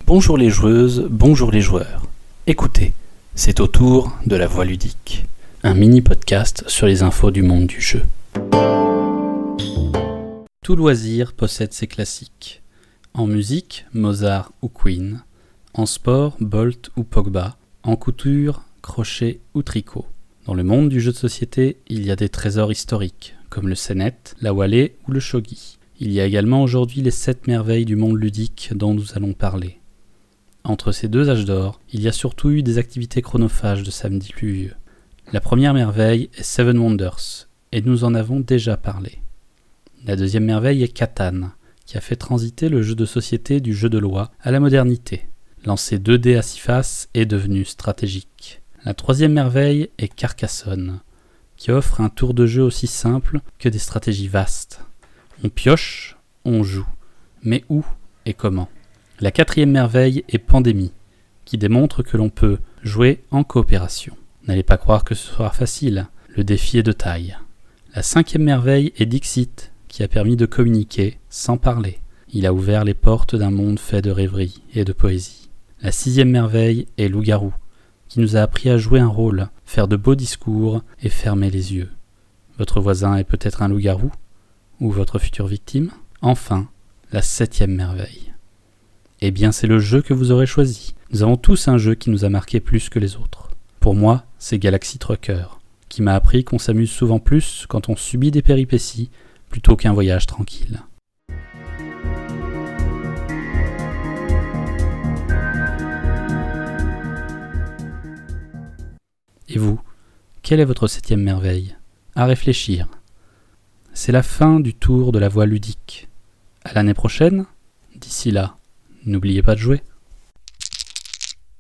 Bonjour les joueuses, bonjour les joueurs. Écoutez, c'est au tour de la voix ludique, un mini-podcast sur les infos du monde du jeu. Tout loisir possède ses classiques. En musique, Mozart ou Queen. En sport, Bolt ou Pogba. En couture, crochet ou tricot. Dans le monde du jeu de société, il y a des trésors historiques, comme le Senet, la Wallée ou le Shogi. Il y a également aujourd'hui les 7 merveilles du monde ludique dont nous allons parler. Entre ces deux âges d'or, il y a surtout eu des activités chronophages de samedi pluvieux. La première merveille est Seven Wonders, et nous en avons déjà parlé. La deuxième merveille est Catan, qui a fait transiter le jeu de société du jeu de loi à la modernité. Lancer 2D à 6 faces est devenu stratégique. La troisième merveille est Carcassonne, qui offre un tour de jeu aussi simple que des stratégies vastes. On pioche, on joue, mais où et comment ? La quatrième merveille est Pandémie, qui démontre que l'on peut jouer en coopération. N'allez pas croire que ce sera facile, le défi est de taille. La cinquième merveille est Dixit, qui a permis de communiquer sans parler. Il a ouvert les portes d'un monde fait de rêverie et de poésie. La sixième merveille est Loup-garou, qui nous a appris à jouer un rôle, faire de beaux discours et fermer les yeux. Votre voisin est peut-être un loup-garou, ou votre future victime. Enfin, la septième merveille. Eh bien, c'est le jeu que vous aurez choisi. Nous avons tous un jeu qui nous a marqué plus que les autres. Pour moi, c'est Galaxy Trucker, qui m'a appris qu'on s'amuse souvent plus quand on subit des péripéties plutôt qu'un voyage tranquille. Et vous, quelle est votre septième merveille ? À réfléchir. C'est la fin du tour de la voix ludique. À l'année prochaine. D'ici là, n'oubliez pas de jouer.